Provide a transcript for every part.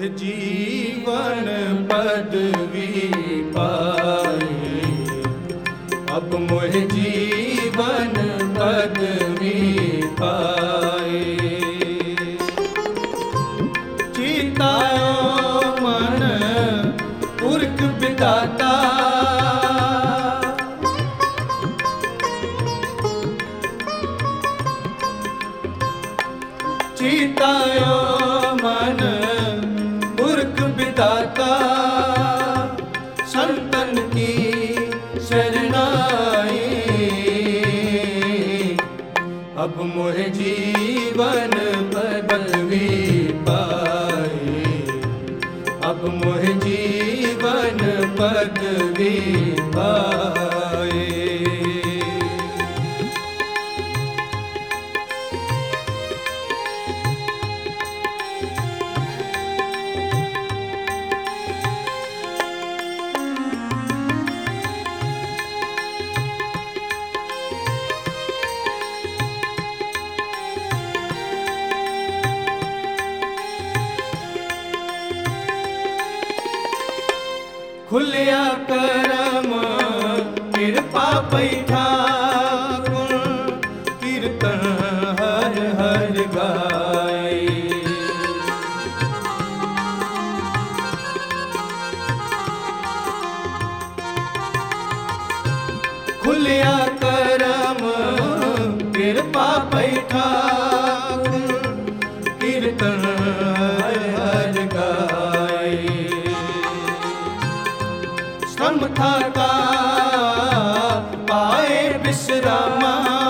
जीवन पदवी पाए, अब मोह जीवन पदवी पाए। चितायो मन पुरख विधाता, चितायो मन पुरख विधाता, संतन की शरणाई, अब मोह जीवन पदवी पाए, अब मोह जीवन पदवी पाए। खुलिया करम कृपा पैठा, कीर्तन हर हर गाए। खुलिया करम कृपा पैठा, कीर्तन हर हर गाए। श्रम था पाए विश्रामा,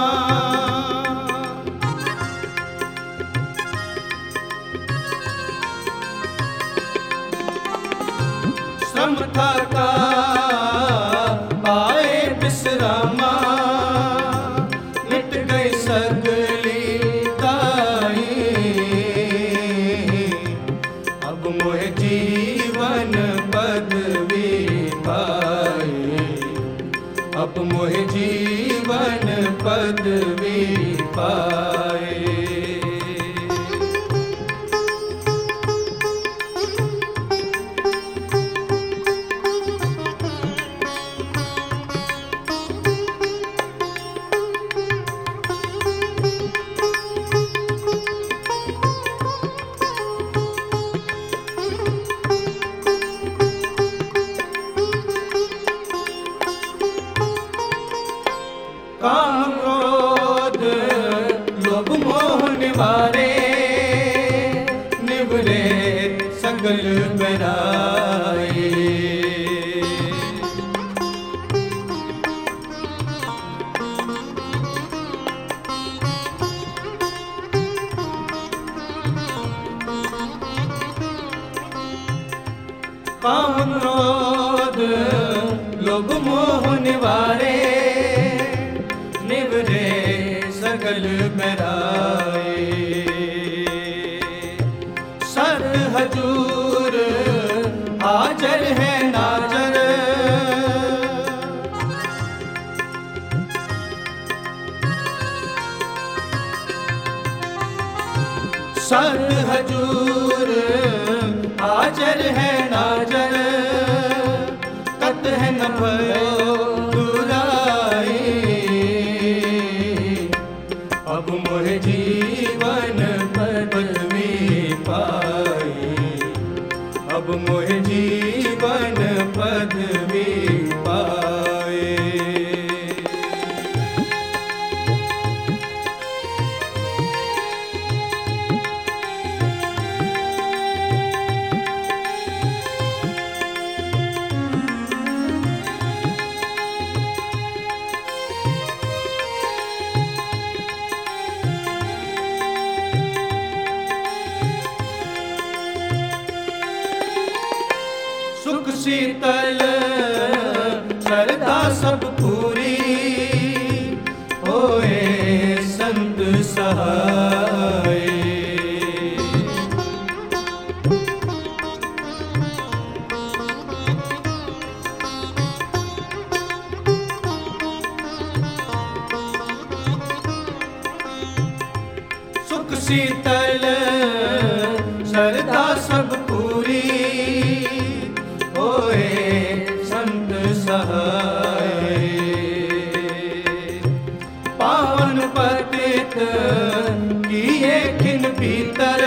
श्रम था पाए विश्रामा, मिट गई सगली दाई, अब मोह जीवन पदवी पाए, अब मोह जीवन पदवी पाए। काम क्रोध लोभ मोह निवारे, निवरे सगल बराए। काम क्रोध लोभ मोह निवारे, निवरे सगल बराए। सर हजूर हाजर है नाजर, सर हजूर हाजर है नाजर, कत है न भयो दुराई, अब मोह जीवन पदवी पाए, अब मोह जीवन पदवी पाए। सुख शीतल श्रद्धा सब पूरी, होए संत सहाय। सुख शीतल श्रद्धा सब पूरी, भीतर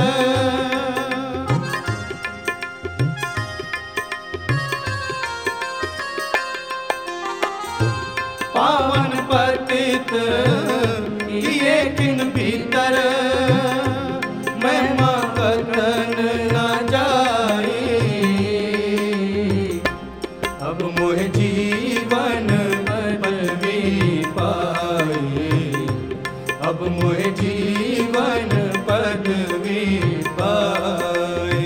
पावन पतित किए किन भीतर महिमा कथन न जाए। अब मोह जीवन पदवी पाए, अब मोह जीवन पदवी पाए।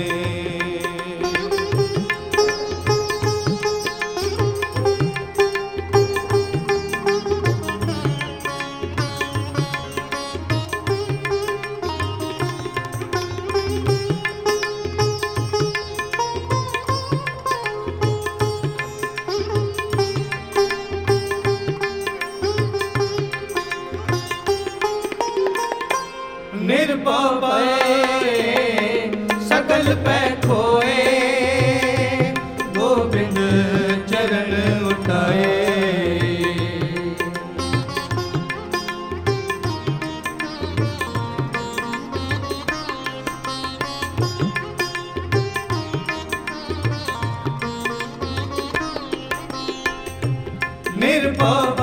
निर्भव सकल पै खोए, गोविंद चरण उठाए। निर्भव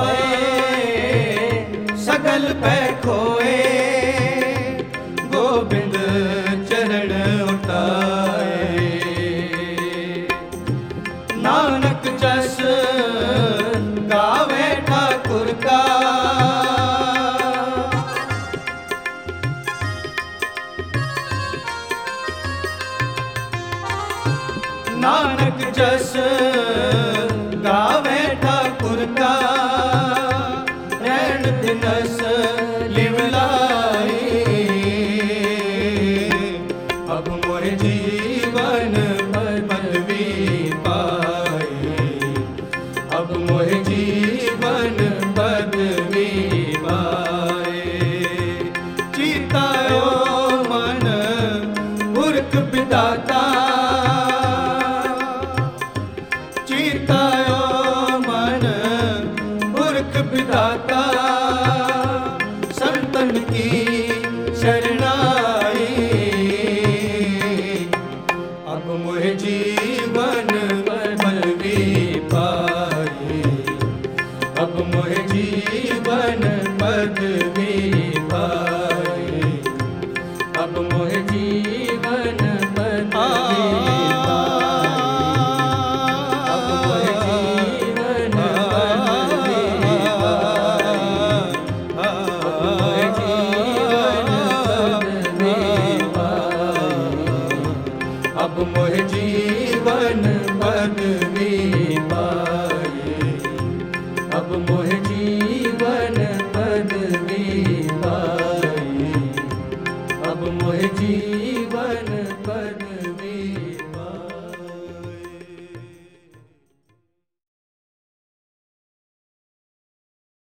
सकल पै खोए, गोविंद चरण उठाए। नानक जस गावे ठाकुर का, नानक जस गावे ठाकुर का, रैन दिनस लिवलाई। अब मोर जीवन पदवी पाए, अब मोर जीवन पदवी पाए। चितायो मन पुरख विधाता, चितायो मन पुरख विधाता, संतन की शरणाई। अब मोह जीवन पदवी पाए, अब मोह जीवन पदवी पाए, अब मोह जीवन पदवी पाए, अब मोह जीवन पदवी पाए, अब मोह जीवन पदवी पाए, अब मोह जीवन पदवी पाए, अब मोह